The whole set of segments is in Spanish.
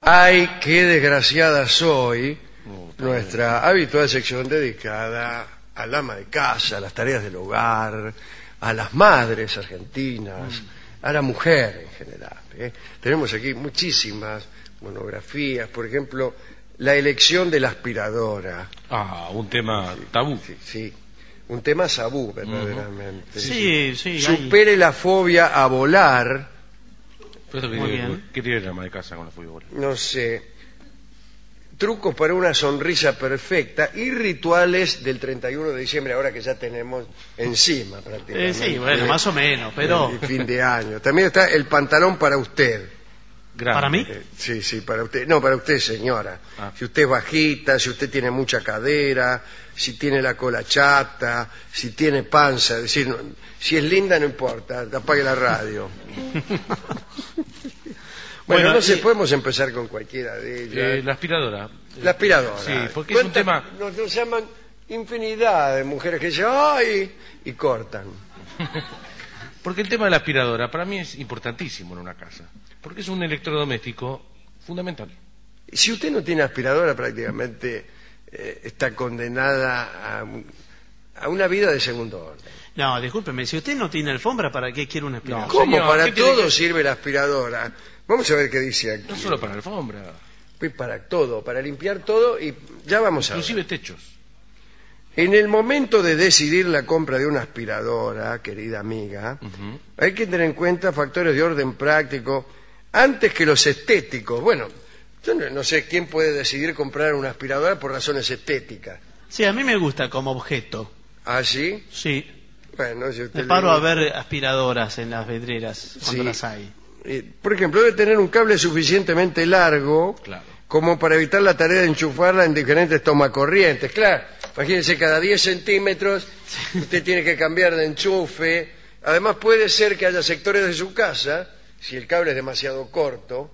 Ay, qué desgraciada soy. Nuestra habitual sección dedicada al ama de casa, a las tareas del hogar, a las madres argentinas, a la mujer en general. Tenemos aquí muchísimas monografías, por ejemplo, la elección de la aspiradora. Ah, un tema tabú. Sí, un tema tabú verdaderamente. Sí, Supere la fobia a volar. ¿Pero Muy bien. ¿Qué tiene el ama de casa con la fobia? No sé. Trucos para una sonrisa perfecta y rituales del 31 de diciembre, ahora que ya tenemos encima prácticamente. Sí, bueno, más o menos, pero... El fin de año. También está el pantalón para usted. Grande. ¿Para mí? Sí, para usted. No, para usted, señora. Ah. Si usted es bajita, si usted tiene mucha cadera, si tiene la cola chata, si tiene panza, es decir, si es linda no importa, apague la radio. Bueno, no sé, podemos empezar con cualquiera de ellas. La aspiradora. La aspiradora. Sí, porque es un tema... Nos llaman infinidad de mujeres que dicen ¡ay! Y cortan. Porque el tema de la aspiradora para mí es importantísimo en una casa. Porque es un electrodoméstico fundamental. Si usted no tiene aspiradora, prácticamente está condenada a una vida de segundo orden. No, discúlpeme, si usted no tiene alfombra, ¿para qué quiere una aspiradora? ¿Cómo? Señor, Para ¿qué tiene todo que- sirve la aspiradora. Vamos a ver qué dice aquí. No solo para la alfombra, Pues para todo, para limpiar todo y ya vamos a ver. inclusive techos. En el momento de decidir la compra de una aspiradora, querida amiga, Ujú. hay que tener en cuenta factores de orden práctico antes que los estéticos. Bueno, yo no sé quién puede decidir comprar una aspiradora por razones estéticas. Sí, a mí me gusta como objeto. ¿Ah, sí? Sí, Bueno, si usted me le paro a gusta. ver aspiradoras en las vidrieras cuando Sí. las hay. Por ejemplo, debe tener un cable suficientemente largo Claro. como para evitar la tarea de enchufarla en diferentes tomacorrientes. Claro, imagínense, cada 10 centímetros usted tiene que cambiar de enchufe. Además, puede ser que haya sectores de su casa, si el cable es demasiado corto,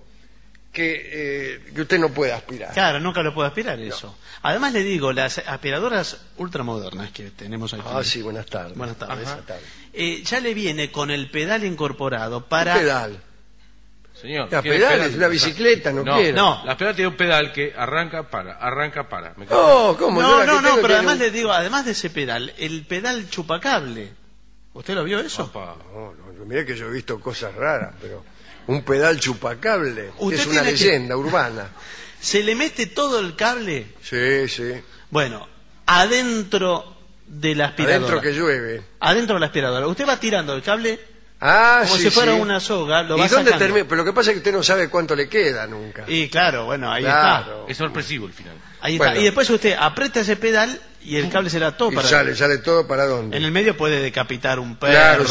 que usted no pueda aspirar. Claro, nunca lo puedo aspirar eso. Además le digo, las aspiradoras ultramodernas que tenemos aquí. Ah, sí, buenas tardes. Buenas tardes. Buenas tardes. Ya le viene con el pedal incorporado para... ¿Qué pedal? Señor, La ¿quiere pedal es una bicicleta, no quiero. No. La pedal tiene un pedal que arranca, para. ¿Me Oh, ¿cómo? Yo No, la que no, tengo pero tiene además un- le digo, además de ese pedal, el pedal chupacable. ¿Usted lo vio eso? Opa. No, mira que yo he visto cosas raras, pero un pedal chupacable Usted es una tiene que- leyenda urbana. Se le mete todo el cable, Sí, sí. bueno, adentro de la aspiradora. Adentro que llueve. Adentro de la aspiradora. Usted va tirando el cable Ah, como sí, si fuera sí. una soga, lo ¿Y va dónde sacando. termina? Pero lo que pasa es que usted no sabe cuánto le queda nunca. Y claro, bueno, ahí Claro. Es sorpresivo el final. está. Ahí Bueno. está. Y después usted aprieta ese pedal y el cable será todo Y para... sale todo para dónde. En el medio puede decapitar un perro. Claro,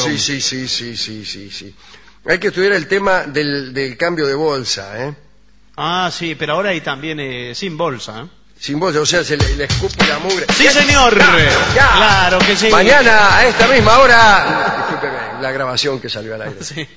sí. Hay que estudiar el tema del cambio de bolsa, ¿eh? Ah, sí, pero ahora hay también sin bolsa. ¿eh? Sin bolsa, o sea, se le escupe la mugre. ¡Sí, señor! Ya. Claro que sí. Mañana, a esta misma hora... Discúlpeme, la grabación que salió al aire. Sí.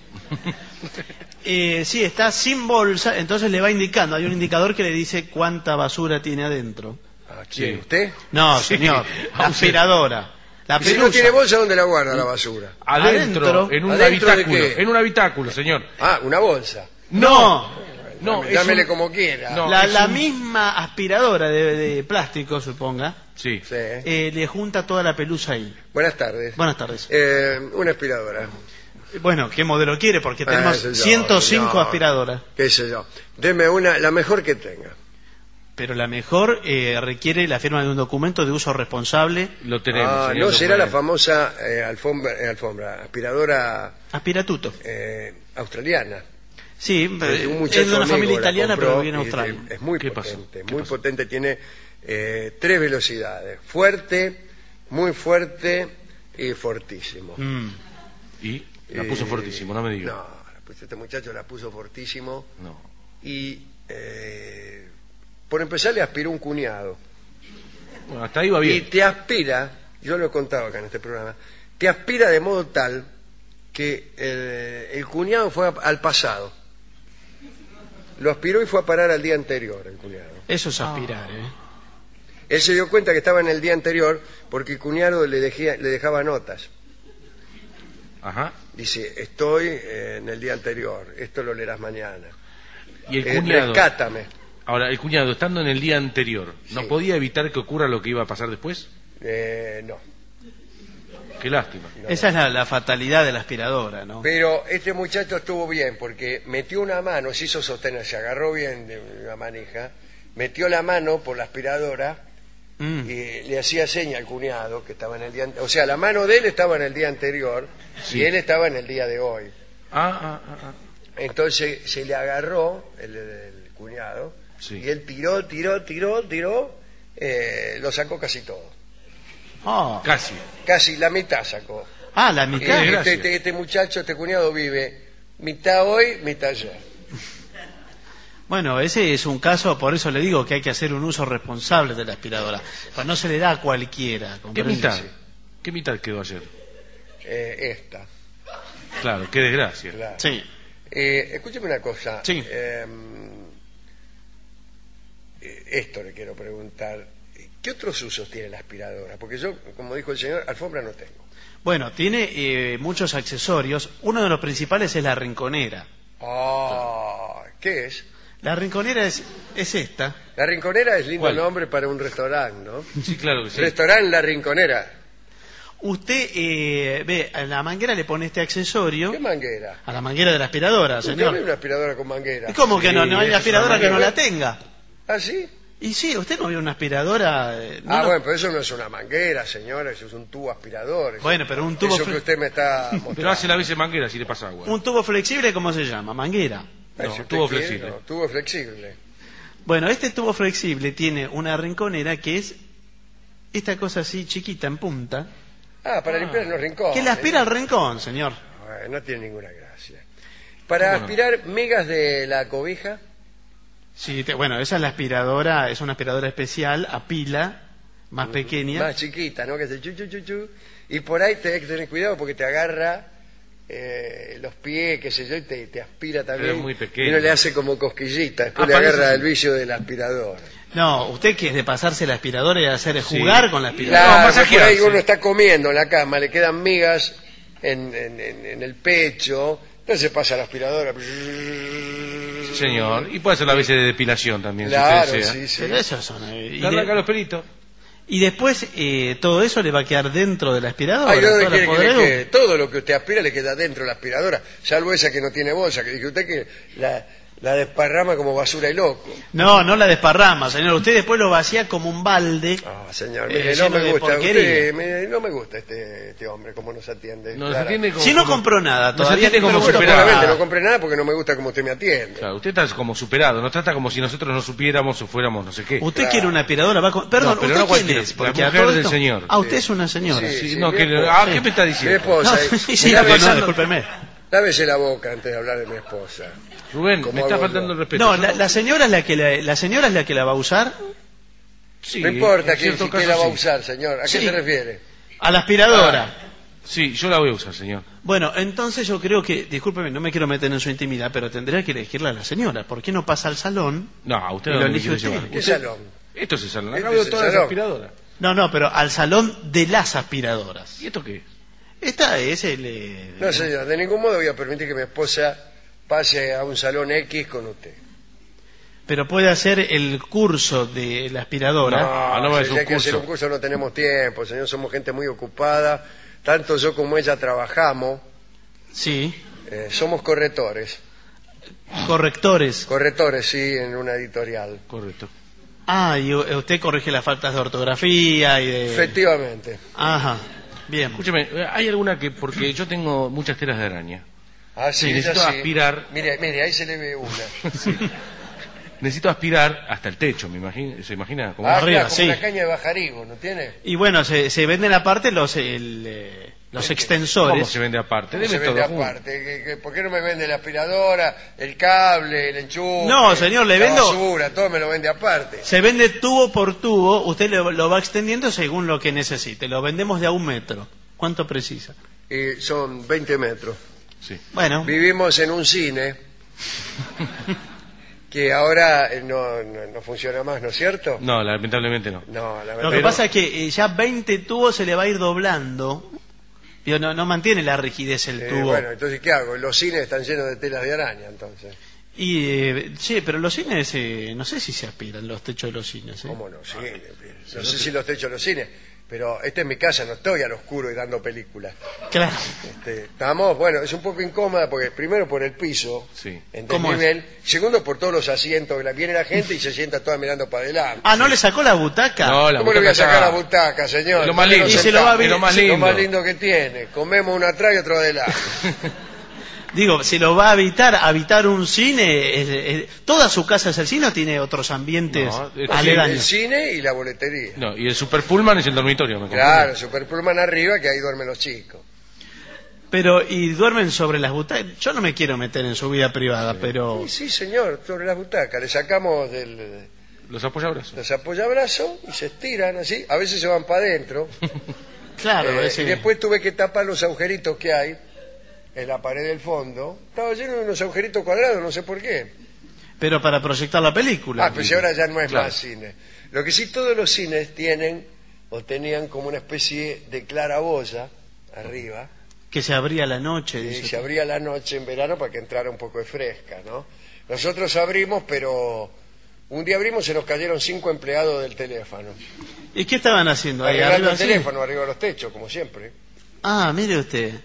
Sí, está sin bolsa, entonces le va indicando. Hay un indicador que le dice cuánta basura tiene adentro. ¿A quién? Sí. ¿Usted? No, señor, la aspiradora. La Y si no pelusa. tiene bolsa, ¿dónde la guarda la basura? Adentro, en un ¿Adentro de habitáculo. qué? En un habitáculo, señor. Ah, una bolsa. No, No, es Dámele un- como quiera. No. la, es la un- misma aspiradora de plástico, suponga, Sí. Sí. le junta toda la pelusa ahí. Buenas tardes. Buenas tardes. Una aspiradora. Bueno, ¿qué modelo quiere? Porque tenemos Ese yo, 105 no. aspiradoras. Qué sé yo. Deme una, la mejor que tenga. Pero la mejor requiere la firma de un documento de uso responsable. Lo tenemos, señor. No será la documento. famosa aspiradora Aspiratuto. australiana. Sí, Un es muchacho de una amigo familia la italiana, compró pero viene a y Australia. Es muy ¿Qué pasó? potente, ¿Qué muy pasó? potente. Tiene 3 velocidades. Fuerte, muy fuerte y fortísimo. Y la puso fortísimo, no me diga. No, pues este muchacho la puso fortísimo No. y por empezar le aspiró un cuñado. Bueno, hasta ahí va Y bien. te aspira, yo lo he contado acá en este programa, te aspira de modo tal que el cuñado fue al pasado. Lo aspiró y fue a parar al día anterior el cuñado. Eso es aspirar, ¿eh? Él se dio cuenta que estaba en el día anterior porque el cuñado le dejaba notas. Ajá. Dice, estoy en el día anterior, esto lo leerás mañana. Y el cuñado, rescátame. ahora, el cuñado, estando en el día anterior, ¿no Sí. podía evitar que ocurra lo que iba a pasar después? No. Qué lástima. Esa es la fatalidad de la aspiradora, ¿no? Pero este muchacho estuvo bien porque metió una mano, se hizo sostener, se agarró bien de una manija, metió la mano por la aspiradora y le hacía seña al cuñado que estaba en el día o sea, la mano de él estaba en el día anterior Sí. y él estaba en el día de hoy. Ah. Entonces se le agarró el cuñado Sí. y él tiró, lo sacó casi todo. Oh. Casi. La mitad sacó. La mitad. Qué gracia. Este muchacho, este cuñado vive mitad hoy, mitad ayer. Bueno, ese es un caso, por eso le digo que hay que hacer un uso responsable de la aspiradora. Pues no se le da a cualquiera. ¿Qué ¿comprende? mitad? ¿Qué mitad quedó ayer? Esta. Claro, qué desgracia. Claro. Sí. Escúcheme una cosa. Sí. Esto le quiero preguntar. ¿Qué otros usos tiene la aspiradora? Porque yo, como dijo el señor, alfombra no tengo. Bueno, tiene muchos accesorios. Uno de los principales es la rinconera. ¿Qué es? La rinconera es esta. La Rinconera es lindo ¿Cuál? nombre para un restaurante, ¿no? Sí, claro que sí. Restaurante La Rinconera. Usted ve, a la manguera le pone este accesorio. ¿Qué manguera? A la manguera de la aspiradora, ¿Usted señor. ve una aspiradora con manguera? ¿Y cómo que no? No hay eso es aspiradora una que no manguera. la tenga. ¿Ah, sí? Y sí, usted no vio una aspiradora. Bueno, pero eso no es una manguera, señora, eso es un tubo aspirador. Bueno, pero un tubo Eso que usted me está mostrando. Pero hace la vez de manguera si le pasa agua. un tubo flexible, ¿cómo se llama? Manguera. Si No, usted tubo quiere, flexible. no, tubo flexible. Bueno, este tubo flexible tiene una rinconera que es esta cosa así chiquita en punta, Para limpiar los rincones. que le aspira al rincón, señor. No tiene ninguna gracia. Para ¿Cómo no? aspirar migas de la cobija. Sí, bueno, esa es la aspiradora, es una aspiradora especial a pila, más pequeña. Más chiquita, ¿no? Que hace chu, chu, chu, chu. Y por ahí tenés que tener cuidado porque te agarra los pies, qué sé yo, y te aspira también. Pero es muy pequeño. Y uno le hace como cosquillita, después le Parece agarra sí. el vicio del aspirador. No, usted que es de pasarse la aspiradora y hacer jugar con la aspiradora. Claro, por masajearse. ahí uno está comiendo en la cama, le quedan migas en el pecho, entonces pasa la aspiradora. Sí, señor. Y puede hacer la vez de depilación también, Claro, si usted desea. sí, sí. Pero esos son. Le arranca los pelitos. Y después todo eso le va a quedar dentro de la aspiradora. Ay, ¿dónde toda la quiere que le podredumbre. quede? Todo lo que usted aspira le queda dentro de la aspiradora, salvo esa que no tiene bolsa, que dije usted que la desparrama como basura y loco. No, no la desparrama, señor. Usted después lo vacía como un balde. Señor, mire, no lleno me de gusta. porquería. No me gusta este hombre, cómo nos atiende. Nos Clara. atiende como... Si no compró nada Nos todavía. atiende como pero bueno, superado. Seguramente nada. no compré nada porque no me gusta cómo usted me atiende. Claro, usted está como superado, nos trata como si nosotros no supiéramos o fuéramos no sé qué. Usted Claro. quiere una aspiradora. Perdón, No, pero ¿usted no quién cualquiera, es? la Porque a mujer todo del esto- señor. Usted es una señora. Sí. Sí, no, mi que... esposa. ¿qué me está Mi diciendo? esposa. No, y- sí, y no, lávese- discúlpeme. Lávese la boca antes de hablar de mi esposa. Rubén, ¿Cómo me está hago faltando yo? el respeto. No, Yo la señora es la señora es la que la va a usar Sí, No importa en que cierto si caso la va a sí. usar, señor. ¿A qué Sí. se refiere? a la aspiradora. Sí, yo la voy a usar, señor. Bueno, entonces yo creo que, discúlpeme, no me quiero meter en su intimidad, pero tendría que elegirla a la señora. ¿Por qué no pasa al salón? No, usted Y no lo me elige quiere usted. llevar. ¿Qué Usted- salón? Esto es el salón. Acá Este veo es el todas las salón. aspiradoras. No, pero al salón de las aspiradoras. ¿Y esto qué es? Esta es No, señor, de ningún modo voy a permitir que mi esposa pase a un salón X con usted. Pero puede hacer el curso de la aspiradora. No, es si un hay que hacer curso. un curso no tenemos tiempo, señor, somos gente muy ocupada. Tanto yo como ella trabajamos, Sí. somos correctores. Correctores. Correctores, sí, en una editorial. Correcto. Ah, y usted corrige las faltas de ortografía y de... Efectivamente. Ajá. Bien. Escúcheme, ¿hay alguna que...? Porque yo tengo muchas telas de araña. Ah, sí, Sí, necesito ella sí. aspirar. Mire, ahí se le ve una. Necesito aspirar hasta el techo, ¿se imagina? Como arriba, claro, como sí. una caña de bajarigo, ¿no tiene? Y bueno, se venden aparte los extensores. ¿Cómo se vende aparte? ¿Cómo Debe se vende todo junto. aparte? ¿Por qué no me vende la aspiradora, el cable, el enchufe? No, señor, le la vendo- basura, todo me lo vende aparte. Se vende tubo por tubo, usted lo va extendiendo según lo que necesite. Lo vendemos de a 1 metro. ¿Cuánto precisa? Y son 20 metros. Sí. Bueno, Vivimos en un cine que ahora no funciona más, ¿no es cierto? No, lamentablemente no. No, la lo verdad. que pasa es que ya 20 tubos se le va a ir doblando. No mantiene la rigidez el tubo. Bueno, entonces, ¿qué hago? Los cines están llenos de telas de araña, entonces. Y sí, pero los cines, no sé si se aspiran los techos de los cines. ¿Cómo no? Sí, no sé si los techos de los cines, pero esta es mi casa, no estoy al oscuro y dando películas. Claro. Estamos, bueno, es un poco incómoda porque primero por el piso, Sí. en ¿Cómo desnivel, segundo por todos los asientos, viene la gente y se sienta toda mirando para adelante. Ah, ¿no le sacó la butaca? No, la ¿Cómo le voy a butaca sacar la está- butaca, señor? Es lo más lindo. Y se lo va a ver- Es lo más Lo más lindo. lindo que tiene. Comemos uno atrás y otro adelante. Digo, si lo va a habitar un cine, ¿toda su casa es el cine o tiene otros ambientes No, es- El aledaños? cine y la boletería. No, y el Super Pullman es el dormitorio, ¿me Claro, comprende? Super Pullman arriba, que ahí duermen los chicos. Pero, ¿y duermen sobre las butacas? Yo no me quiero meter en su vida privada, pero... Sí, señor, sobre las butacas. Le sacamos Los apoyabrazos. los apoyabrazos y se estiran así. A veces se van para adentro. Claro, ese- Y después tuve que tapar los agujeritos que hay en la pared del fondo. Estaba lleno de unos agujeritos cuadrados, no sé por qué. pero para proyectar la película. Pues ahora ya no es Claro. más cine. Lo que sí todos los cines tienen o tenían como una especie de claraboya arriba. Que se abría la noche. Y dice. se abría la noche en verano para que entrara un poco de fresca, ¿no? Nosotros abrimos, pero un día abrimos y se nos cayeron 5 empleados del teléfono. ¿Y qué estaban haciendo ahí Arreglando arriba? el ¿Sí? teléfono arriba de los techos, como siempre. Ah, mire usted.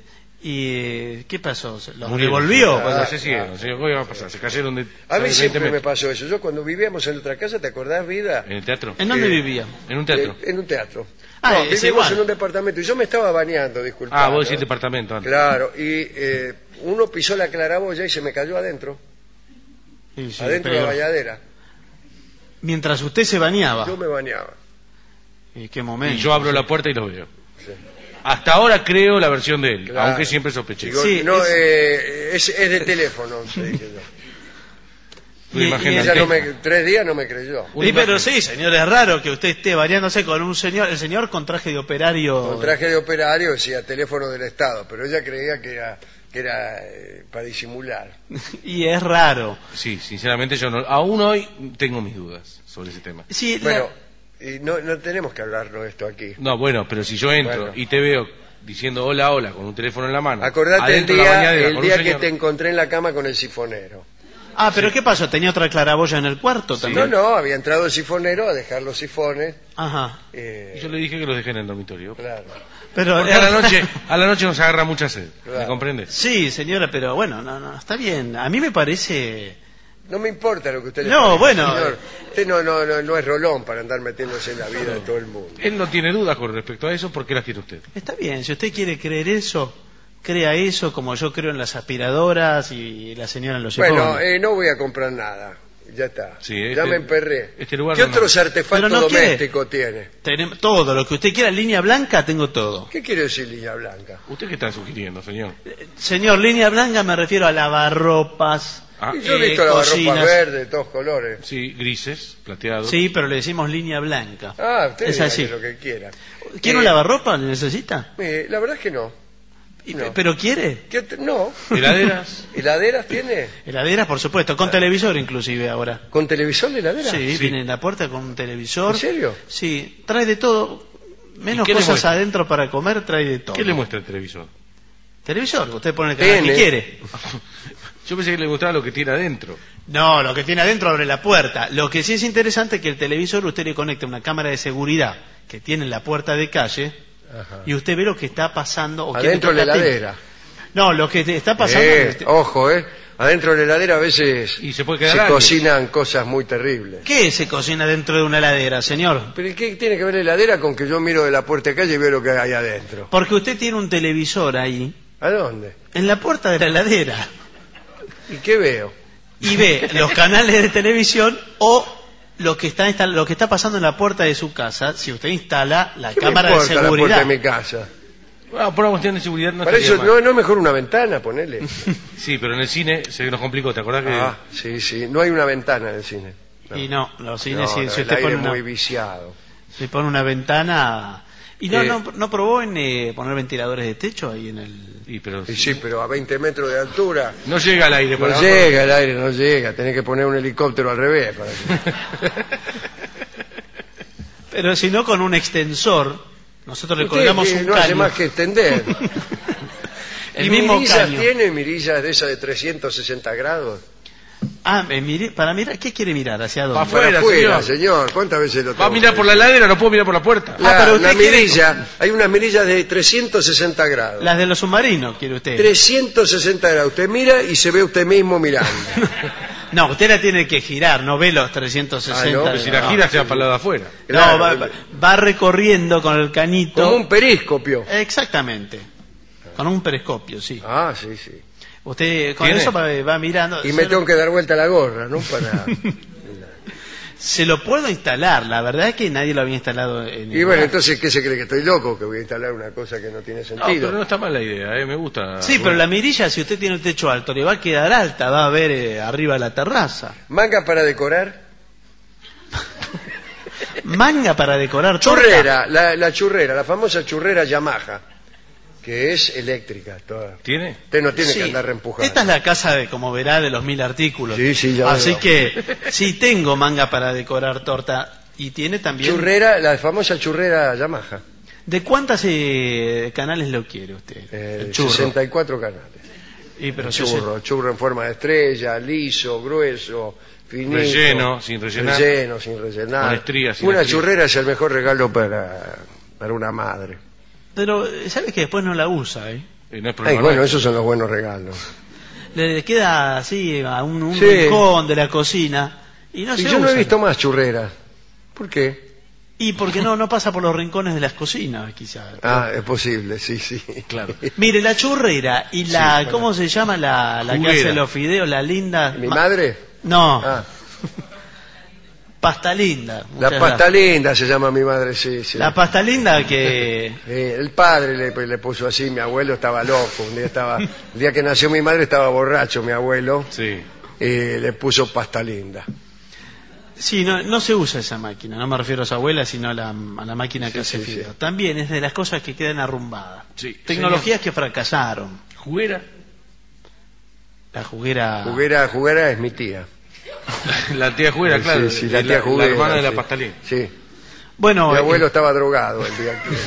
¿Y qué pasó? ¿Los Murieron. devolvió? Ah, Cuando se siguieron, ¿qué iba a pasar? Se cayeron de A mí 20 siempre me metros. pasó eso. Yo cuando vivíamos en otra casa, ¿te acordás, vida? ¿En el teatro? ¿En dónde Eh, vivía? En un teatro. En un teatro. Ah, No, es vivimos igual. en un departamento y yo me estaba bañando, disculpa. Ah, vos decís departamento antes. Claro, y uno pisó la claraboya y se me cayó adentro, Sí, sí, adentro de la pero- bañadera. Mientras usted se bañaba. Yo me bañaba. ¿Y qué momento? Y yo abro la puerta y lo veo. Sí. Hasta ahora creo la versión de él, Claro. aunque siempre sospeché. Digo, Sí, no, es de teléfono, le dije yo. Una y- imagen y Y de ella antena. 3 días no me creyó. Una Sí, pero imagen. sí, señor, es raro que usted esté bañándose con un señor, el señor con traje de operario. Con traje de operario decía teléfono del Estado, pero ella creía que era para disimular. Y es raro. Sí, sinceramente yo no, aún hoy tengo mis dudas sobre ese tema. Sí, Bueno, y no tenemos que hablarlo esto aquí. No, bueno, pero si yo entro Bueno. y te veo diciendo hola, hola con un teléfono en la mano. Acordate el adentro de la día, bañadera con un que señor- te encontré en la cama con el sifonero. Ah, pero ¿qué pasó? ¿Tenía otra claraboya en el cuarto Sí. también? No, había entrado el sifonero a dejar los sifones. Ajá. Y yo le dije que los dejé en el dormitorio. Claro. Pero Porque a la noche nos agarra mucha sed, Claro. ¿me comprendes? Sí, señora, pero bueno, no, está bien. A mí me parece... No me importa lo que usted le No, parezca, bueno, señor. Usted no es rolón para andar metiéndose en la vida de todo el mundo. Él no tiene dudas con respecto a eso, ¿por qué las tiene usted? Está bien, si usted quiere creer eso, crea eso como yo creo en las aspiradoras y la señora en los Bueno, sifones. no voy a comprar nada. Ya está. Sí, ya este- me emperré. este lugar ¿Qué no- otros artefactos Pero no quiere. domésticos tiene? Tenemos todo, lo que usted quiera, línea blanca, tengo todo. ¿Qué quiere decir línea blanca? ¿Usted qué está sugiriendo, señor? Señor, línea blanca me refiero a lavarropas. Ah, Y yo he visto lavarropas cocinas. verdes de todos colores. sí, grises, plateados. Sí, pero le decimos línea blanca. Ah, usted Es diga así. lo que quiera. ¿Quiere un lavarropa? ¿Le necesita? La verdad es que no. No. ¿Pero quiere? No. ¿Heladeras? ¿Heladeras tiene? Heladeras, por supuesto, con televisor inclusive ahora. ¿Con televisor de heladera? Sí, Sí. viene en la puerta con un televisor. ¿En serio? Sí, trae de todo. Menos ¿Y qué le cosas muestra? adentro para comer, trae de todo. ¿Qué le muestra el televisor? Televisor, usted pone el canal que Tiene. quiere. Yo pensé que le gustaba lo que tiene adentro. No, lo que tiene adentro abre la puerta. Lo que sí es interesante es que el televisor usted le conecta una cámara de seguridad que tiene en la puerta de calle Ajá. y usted ve lo que está pasando. O quién Adentro de la le toca heladera. No, lo que está pasando. Ojo, Adentro de la heladera a veces Y se puede quedar años. cocinan cosas muy terribles. ¿Qué se cocina dentro de una heladera, señor? ¿Pero qué tiene que ver la heladera con que yo miro de la puerta de calle y veo lo que hay adentro? Porque usted tiene un televisor ahí, ¿A dónde? en la puerta de la heladera, ¿Y qué veo? y ve los canales de televisión o lo que está pasando en la puerta de su casa si usted instala la ¿Qué cámara me de importa la puerta seguridad. de mi casa? Ah, por una cuestión de seguridad no Para estaría eso mal. no es mejor una ventana, ponele. Sí, pero en el cine se nos complicó, ¿te acordás que...? Ah, sí, no hay una ventana en el cine. Y no, los cines, No, si el usted aire pone es una, muy viciado. si pone una ventana... ¿Y Eh. no probó en poner ventiladores de techo ahí en el...? Y, pero Y sí, pero a 20 metros de altura no llega al aire. por no abajo. llega el aire, no llega. Tenés que poner un helicóptero al revés. Para que- Pero si no, con un extensor, nosotros le Usted colgamos que un no hace caño. más que extender. El ¿Y mismo mirillas caño. tiene mirillas de esas de 360 grados? Ah, para mirar, ¿qué quiere mirar? ¿Hacia dónde? Pa' afuera, Afuera, señor. señor. ¿Cuántas veces lo Va a tengo mirar que por la heladera, no puedo mirar por la puerta. pero usted la quiere- mirilla, hay unas mirillas de 360 grados. Las de los submarinos, quiere usted. 360 grados. Usted mira y se ve usted mismo mirando. No, usted la tiene que girar, no ve los 360. Ah, no, Pero si la No. gira se va para el lado de afuera. No, Claro, va recorriendo con el canito. como un periscopio. Exactamente. Con un periscopio, sí. Ah, sí, sí. Usted con ¿Tiene? eso va mirando. Y me tengo que dar vuelta la gorra, ¿no? Para... Se lo puedo instalar, la verdad es que nadie lo había instalado en Y el bueno, lugar. entonces, ¿qué se cree? ¿Que estoy loco? ¿Que voy a instalar una cosa que no tiene No, sentido? pero no está mal la idea, me gusta. Sí, pero la mirilla, si usted tiene un techo alto, le va a quedar alta, va a ver arriba la terraza. Manga para decorar. Manga para decorar torta. Churrera, la churrera, la famosa churrera Yamaha, que es eléctrica toda. ¿Tiene? Usted no tiene Sí. que andar reempujando. Esta es la casa de, como verá, de los 1000 artículos. Sí, sí, ya Así veo. que sí tengo manga para decorar torta y tiene también. Churrera, la famosa churrera Yamaha. ¿De cuántas canales lo quiere usted? El churro. 64 canales. Y pero si se- Churro en forma de estrella, liso, grueso, finito. Relleno, sin rellenar. Relleno, sin rellenar. Con estrías, sin Una estrías. churrera es el mejor regalo para una madre. Pero sabe que después no la usa, ¿eh? No es Ay, problema bueno, nuestro. esos son los buenos regalos. Le queda así a un Sí. rincón de la cocina y no Y se yo no usa. he visto más churreras. ¿Por qué? Y porque no pasa por los rincones de las cocinas, quizás. Ah, es posible, sí, sí. Claro. Mire, la churrera y la, ¿cómo se llama la que Juguera. hace los fideos? La linda. ¿Mi madre? No, Ah, pasta linda. la muchas pasta gracias. linda se llama mi madre, sí, sí. La pasta linda que. El padre le puso así, mi abuelo estaba loco. El día que nació mi madre estaba borracho, mi abuelo, Sí. y le puso pasta linda. Sí, no se usa esa máquina, no me refiero a su abuela, sino a la máquina que hace sí, fideos. sí. También es de las cosas que quedan arrumbadas. Sí, Tecnologías que fracasaron. ¿Juguera? La juguera. Juguera es mi tía. La tía Juguera, claro. Sí, sí, la es tía Juguera. La hermana de la sí. pastelina. Sí. Bueno, Mi abuelo estaba drogado el día que...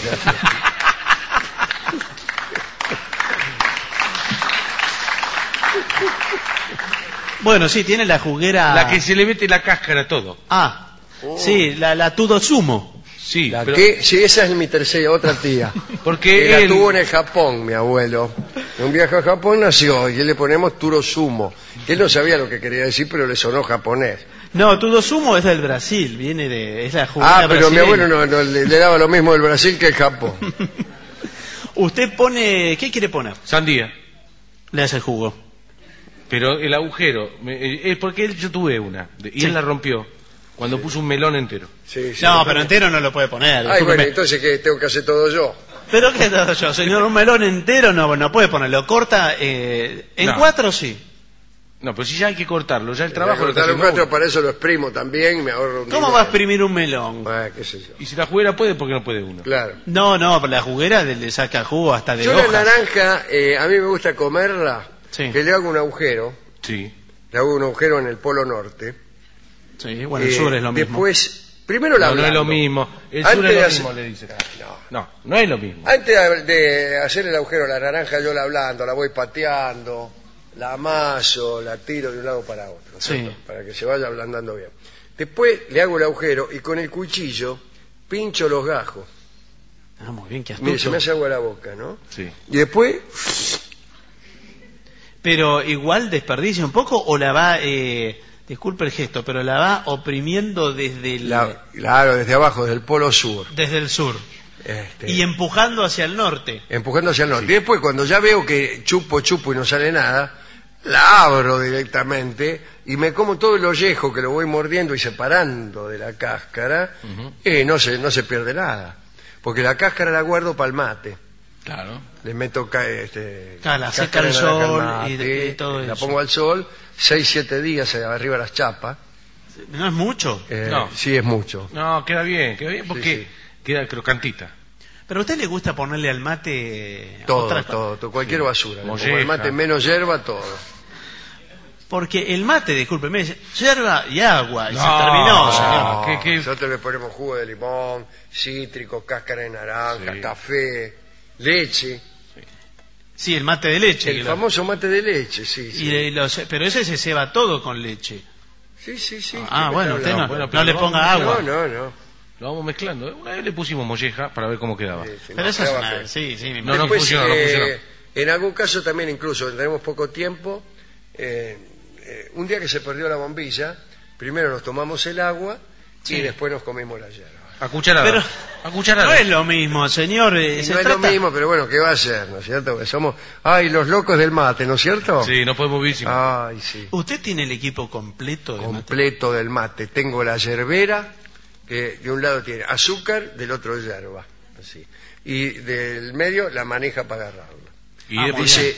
bueno, sí, tiene la juguera. La que se le mete la cáscara a todo. Ah, sí, la Tudo Sumo. Sí, La pero que, sí, esa es mi tercera, otra tía. porque Que la él... tuvo en el Japón, mi abuelo. En un viaje a Japón nació y le ponemos Turo Sumo. Que él no sabía lo que quería decir, pero le sonó japonés. No, Tudo Sumo es del Brasil, es la juguera Ah, pero mi brasileña. abuelo no, le daba lo mismo el Brasil que el Japón. Usted pone, ¿qué quiere poner? Sandía. Le hace el jugo. Pero el agujero, es porque yo tuve una, y Sí. él la rompió cuando puso un melón entero. Sí, sí. No, pero entero no lo puede poner. Ay, bueno, discúlpeme. entonces que tengo que hacer todo yo. Pero qué tal yo, señor, un melón entero no puede ponerlo. Corta en No. 4 sí. No, pero si ya hay que cortarlo, ya el trabajo lo está Cortar un haciendo cuatro, uno. para eso lo exprimo también y me ahorro un ¿Cómo dinero. va a exprimir un melón? Ah, qué sé yo. Y si la juguera puede, ¿por qué no puede uno? Claro. No, la juguera le saca jugo hasta de Yo hojas. la naranja, a mí me gusta comerla, Sí. que le hago un agujero, Sí. le hago un agujero en el polo norte. Sí, bueno, el sur es lo mismo. Después, primero la No, no es ablando. lo mismo. El Antes sur de es lo hacer- mismo, le dice. No. No es lo mismo. Antes de hacer el agujero a la naranja, yo la ablando, la voy pateando, la amaso, la tiro de un lado para otro, ¿no es Sí. cierto? Para que se vaya ablandando bien. Después le hago el agujero y con el cuchillo pincho los gajos. Ah, muy bien, qué Mire, se me astuto. hace agua la boca, ¿no? Sí. Y después, Pero igual desperdicia un poco o la va, disculpe el gesto, pero la va oprimiendo desde claro, desde abajo, desde el polo sur. desde el sur Este, y empujando hacia el norte. empujando hacia el norte. Y después, cuando ya veo que chupo y no sale nada, la abro directamente y me como todo el ollejo que lo voy mordiendo y separando de la cáscara, Ujú. y no se pierde nada. Porque la cáscara la guardo para el mate. Claro. Le meto Claro, la seca cáscara al de naranja al sol mate, y todo la eso. pongo al sol, 6-7 días arriba las chapas. No es mucho. No. Sí, es mucho. No, queda bien porque Sí, sí. queda crocantita. Pero a usted le gusta ponerle al mate Todo, otras todo, cualquier basura. Le pongo Molleja. el mate menos hierba, todo. Porque el mate, discúlpeme, hierba y agua y se No, terminó, no. señor. ¿qué? Nosotros le ponemos jugo de limón, cítrico, cáscara de naranja, Sí. café, leche. Sí, el mate de leche. El famoso mate de leche, sí. Pero ese se ceba todo con leche. Sí. Bueno, usted no, Bueno, no pero le ponga agua. No. Lo vamos mezclando. Una vez le pusimos molleja para ver cómo quedaba. Pero eso es una... Sí, No, Después, funcionó. En algún caso también, incluso, tenemos poco tiempo, un día que se perdió la bombilla, primero nos tomamos el agua y después nos comimos la yerba. A cucharada. Pero a cucharada. no es lo mismo, señor. No es lo mismo, pero bueno, ¿qué va a ser? ¿No es cierto? Que somos, los locos del mate, ¿no es cierto? Sí, no podemos vivir sin Ay, sí. ¿Usted tiene el equipo completo de mate? Completo del mate. Tengo la yerbera, que de un lado tiene azúcar, del otro yerba. Así. Y del medio la maneja para agarrarla. Y dice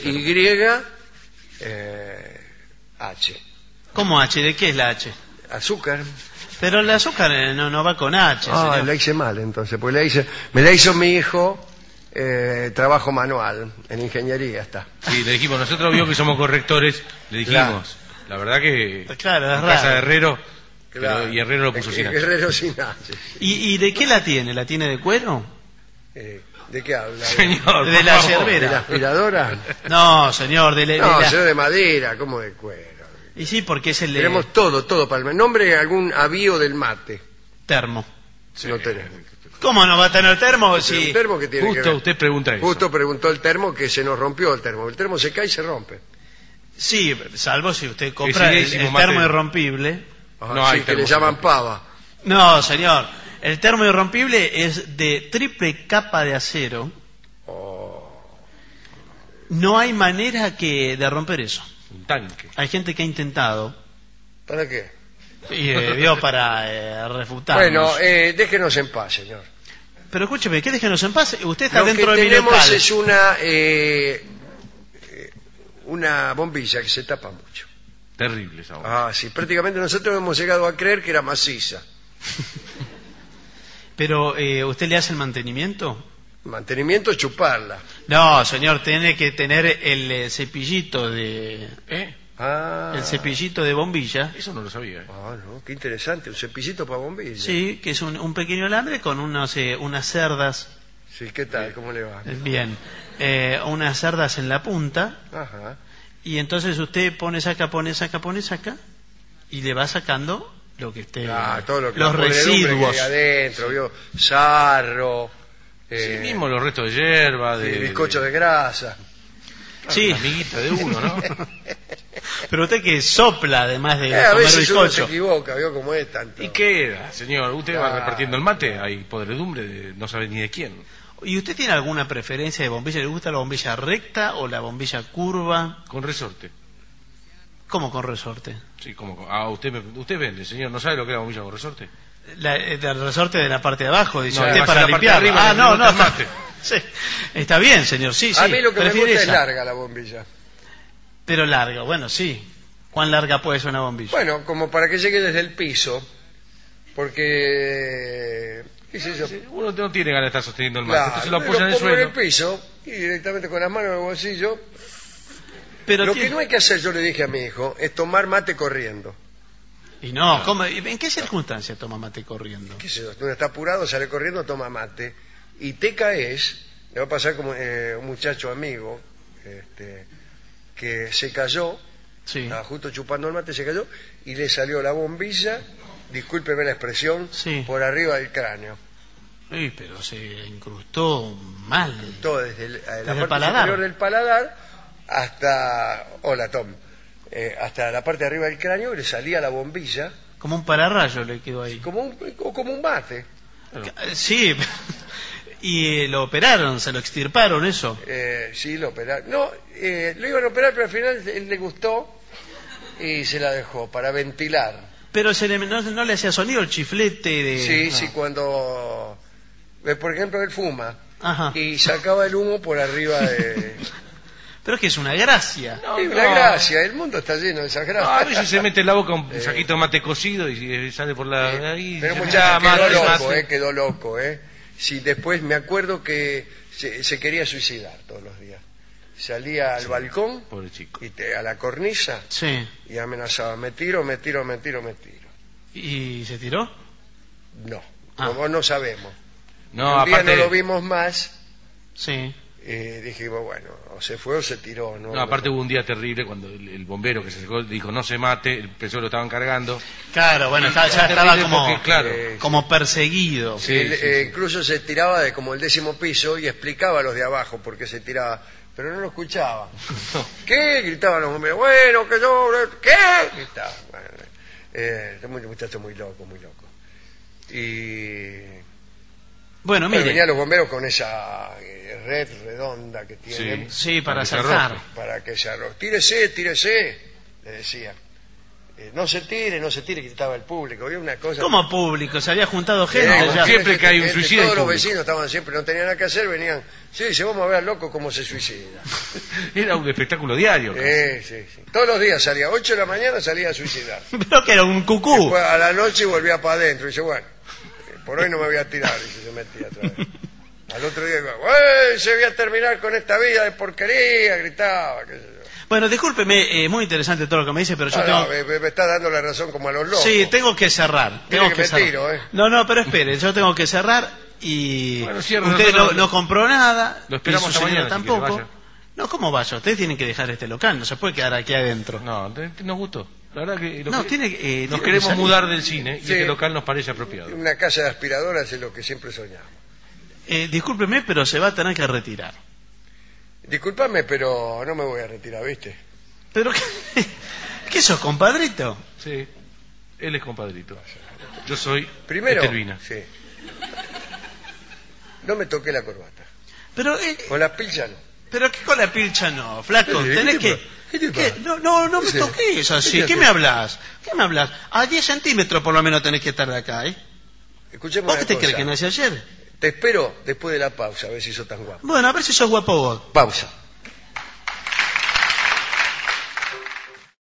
H. ¿Cómo H? ¿De qué es la H? Azúcar. Pero el azúcar no va con H, señor. La hice mal entonces, pues me la hizo mi hijo, trabajo manual, en ingeniería está. Sí, le dijimos, nosotros vio que somos correctores, le dijimos, la verdad que Claro, es en casa de raro. Herrero, Claro. y Herrero lo puso sin H. Herrero sin H. ¿Y de qué la tiene? ¿La tiene de cuero? ¿De qué habla? Señor, De por la favor. yerbera. ¿De la aspiradora? No, señor, de No, la... será de madera, ¿cómo de cuero? Y sí, porque es el de Tenemos todo para el nombre algún avío del mate. termo. No tenemos. ¿Cómo no va a tener termo Pero si... un termo que tiene que Justo ver. usted pregunta eso. Justo preguntó el termo que se nos rompió el termo. El termo se cae y se rompe. Sí, salvo si usted compra sí, el hicimos termo mate. irrompible. No hay que le termo llaman irrompible. pava. No, señor. El termo irrompible es de triple capa de acero. No hay manera de romper eso. Un tanque. Hay gente que ha intentado ¿Para qué? y dio para refutarnos. Bueno, déjenos en paz, señor. Pero escúcheme, ¿qué déjenos en paz? Usted está Lo dentro que de mi tenemos local. es una bombilla que se tapa mucho. Terrible esa bomba. Sí, prácticamente nosotros hemos llegado a creer que era maciza. Pero, ¿usted le hace el mantenimiento? Mantenimiento es chuparla. No, señor, tiene que tener el cepillito de... Ah, El cepillito de bombilla. Eso no lo sabía. no, qué interesante, un cepillito para bombilla. Sí, que es un pequeño alambre con unas cerdas. Sí, ¿qué tal? ¿Cómo le va? Bien. Unas cerdas en la punta. Ajá. Y entonces usted pone, saca, y le va sacando lo que esté... Todo lo que los la podredumbre residuos. que hay adentro, ¿vio? Sarro, Sí, mismo los restos de hierba, de bizcocho de grasa. Sí. La amiguita de uno, ¿no? Pero usted que sopla además de A comer veces uno se bizcocho. equivoca, ¿vio cómo es tanto? ¿Y qué era, señor? Usted va Claro. repartiendo el mate, hay podredumbre, no sabe ni de quién. ¿Y usted tiene alguna preferencia de bombilla? ¿Le gusta la bombilla recta o la bombilla curva? Con resorte. ¿Cómo con resorte? Sí, como... usted vende, señor, ¿no sabe lo que es la bombilla con resorte? El resorte de la parte de abajo, dice No, usted, además para en la parte de limpiar. arriba le No, gusta el está, mate. sí, está bien, señor, sí. A mí lo que me prefiere gusta es esa. larga la bombilla. Pero larga, bueno, sí. ¿Cuán larga puede ser una bombilla? Bueno, como para que llegue desde el piso, porque... ¿Qué sé yo? Uno no tiene ganas de estar sosteniendo el mate, Claro, entonces lo apoya en el pongo en suelo. el piso y directamente con las manos en el bolsillo. Pero Lo tiene- que no hay que hacer, yo le dije a mi hijo, es tomar mate corriendo. Y no, ¿cómo? ¿En qué circunstancia toma mate corriendo? ¿Qué sé yo? Uno está apurado, sale corriendo, toma mate. Y te caes, le va a pasar como un muchacho amigo que se cayó, Sí. estaba justo chupando el mate, se cayó y le salió la bombilla, discúlpeme la expresión, Sí. por arriba del cráneo. Uy, pero se incrustó mal. Todo desde la el parte paladar. superior del paladar hasta... Hola, Tom. Hasta la parte de arriba del cráneo le salía la bombilla Como un pararrayo le quedó ahí. como un mate. Sí. Y lo operaron, se lo extirparon eso. Sí, lo operaron. No, lo iban a operar, pero al final él le gustó y se la dejó para ventilar. Pero no le hacía sonido el chiflete de... Sí, no. sí, cuando... por ejemplo, él fuma Ajá. y sacaba el humo por arriba de... Pero es que es una gracia. No, Sí, no. una gracia, el mundo está lleno de esas No, a gracias. veces se mete en la boca un saquito de mate cocido y sale por la... ahí, Pero se muchacho, llama, quedó no loco, mate. quedó loco, Sí, después me acuerdo que se quería suicidar todos los días. Salía al balcón Pobre chico. y a la cornisa Sí. y amenazaba, me tiro. ¿Y se tiró? No, Ah. no sabemos. No, Un día aparte... no lo vimos más Sí. Dijimos, bueno, o se fue o se tiró. No, aparte hubo un día terrible cuando el bombero que se acercó dijo no se mate, el peso lo estaban cargando. Claro, bueno, ya estaba como, porque, claro, como perseguido. Sí, incluso se tiraba de como el 10º piso y explicaba a los de abajo por qué se tiraba, pero no lo escuchaba. ¿Qué? Gritaban los bomberos. Bueno, que yo... ¿Qué? Gritaban. Bueno, muchacho muy loco, muy loco. Y... Bueno, mire. Venían los bomberos con esa red redonda que tienen. Sí, para que se saltar. arroje. Para que se arroje. Tírese, le decía. No se tire, gritaba el público. Había una cosa... Como público, se había juntado gente. No, ya. siempre que hay un suicida hay todos los público. vecinos estaban siempre, no tenían nada que hacer, venían. Sí, se vamos a ver al loco cómo se suicida. Era un espectáculo diario. Sí. Todos los días salía, 8 de la mañana salía a suicidar. Pero que era un cucú. Después, a la noche volvía para adentro y dice, bueno, por hoy no me voy a tirar. Y se metía otra vez. Al otro día, se voy a terminar con esta vida de porquería, gritaba. Qué sé yo. Bueno, discúlpeme, muy interesante todo lo que me dice, pero yo tengo... me está dando la razón como a los locos. Sí, tengo que cerrar. Tiene Tengo que me cerrar. tiro, No, pero espere, yo tengo que cerrar y Bueno, cierra, usted nosotros no compró nada. lo esperamos y su hasta señora mañana, si quiere, tampoco. vaya. No, ¿cómo vaya? Ustedes tienen que dejar este local, no se puede quedar aquí adentro. No, nos gustó. La verdad que, No, que- tiene nos tiene que queremos salir. mudar del cine y Sí. este local nos parece apropiado. Una casa de aspiradoras es lo que siempre soñaba. Discúlpeme, pero se va a tener que retirar. Discúlpame, pero no me voy a retirar, ¿viste? ¿Pero qué sos, compadrito? Sí, él es compadrito. Yo soy Primero, Estelvina. sí. No me toqué la corbata. Pero, Con la pilcha no. pero ¿qué con la pilcha no, flaco? ¿Qué Tenés te que... pasa? ¿Qué te ¿Qué? pasa? No me Sí. toques así. ¿Qué te ¿Qué me hace? hablas? ¿Qué me hablas? A 10 centímetros por lo menos tenés que estar de acá, ¿eh? Escuchemos ¿Vos una qué te cosa. crees que nací ayer? Te espero después de la pausa, a ver si sos tan guapo. Bueno, a ver si sos guapo vos. Pausa.